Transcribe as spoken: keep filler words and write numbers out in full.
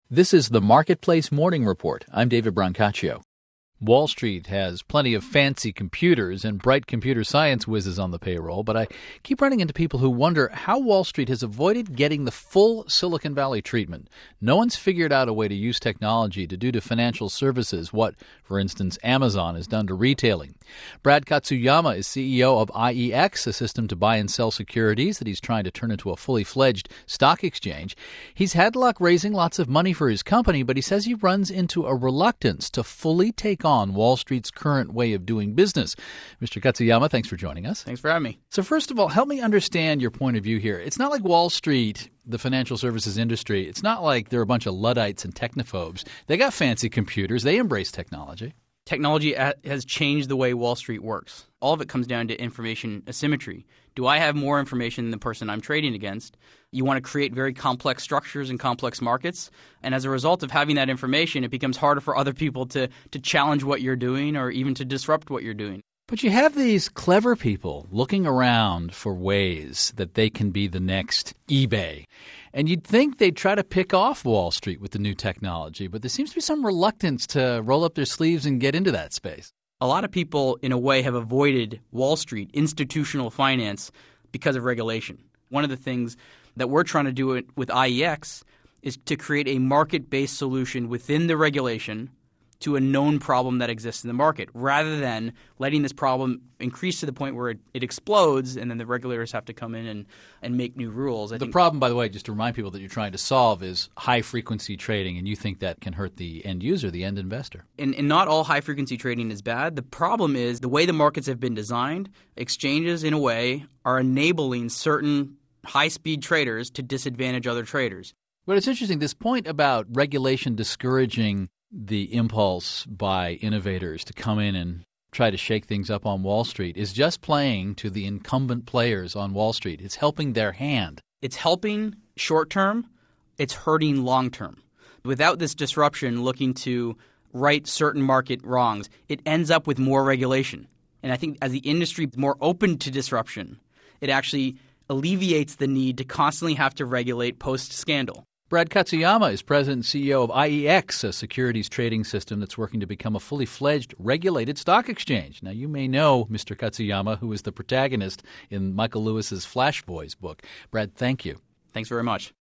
This is the Marketplace Morning Report. I'm David Brancaccio. Wall Street has plenty of fancy computers and bright computer science whizzes on the payroll, but I keep running into people who wonder how Wall Street has avoided getting the full Silicon Valley treatment. No one's figured out a way to use technology to do to financial services what, for instance, Amazon has done to retailing. Brad Katsuyama is C E O of I E X, a system to buy and sell securities that he's trying to turn into a fully fledged stock exchange. He's had luck raising lots of money for his company, but he says he runs into a reluctance to fully take on on Wall Street's current way of doing business. Mister Katsuyama, thanks for joining us. Thanks for having me. So first of all, help me understand your point of view here. It's not like Wall Street, the financial services industry, it's not like they're a bunch of Luddites and technophobes. They got fancy computers. They embrace technology. Technology has changed the way Wall Street works. All of it comes down to information asymmetry. Do I have more information than the person I'm trading against? You want to create very complex structures and complex markets. And as a result of having that information, it becomes harder for other people to, to challenge what you're doing or even to disrupt what you're doing. But you have these clever people looking around for ways that they can be the next eBay. And you'd think they'd try to pick off Wall Street with the new technology, but there seems to be some reluctance to roll up their sleeves and get into that space. A lot of people, in a way, have avoided Wall Street, institutional finance, because of regulation. One of the things that we're trying to do with I E X is to create a market-based solution within the regulation to a known problem that exists in the market, rather than letting this problem increase to the point where it, it explodes and then the regulators have to come in and, and make new rules. I the think problem, by the way, just to remind people that you're trying to solve is high-frequency trading, and you think that can hurt the end user, the end investor. And, and not all high-frequency trading is bad. The problem is the way the markets have been designed, exchanges in a way are enabling certain high-speed traders to disadvantage other traders. But it's interesting, this point about regulation discouraging the impulse by innovators to come in and try to shake things up on Wall Street is just playing to the incumbent players on Wall Street. It's helping their hand. It's helping short term. It's hurting long term. Without this disruption looking to right certain market wrongs, it ends up with more regulation. And I think as the industry is more open to disruption, it actually alleviates the need to constantly have to regulate post-scandal. Brad Katsuyama is president and C E O of I E X, a securities trading system that's working to become a fully fledged regulated stock exchange. Now, you may know Mister Katsuyama, who is the protagonist in Michael Lewis's Flash Boys book. Brad, thank you. Thanks very much.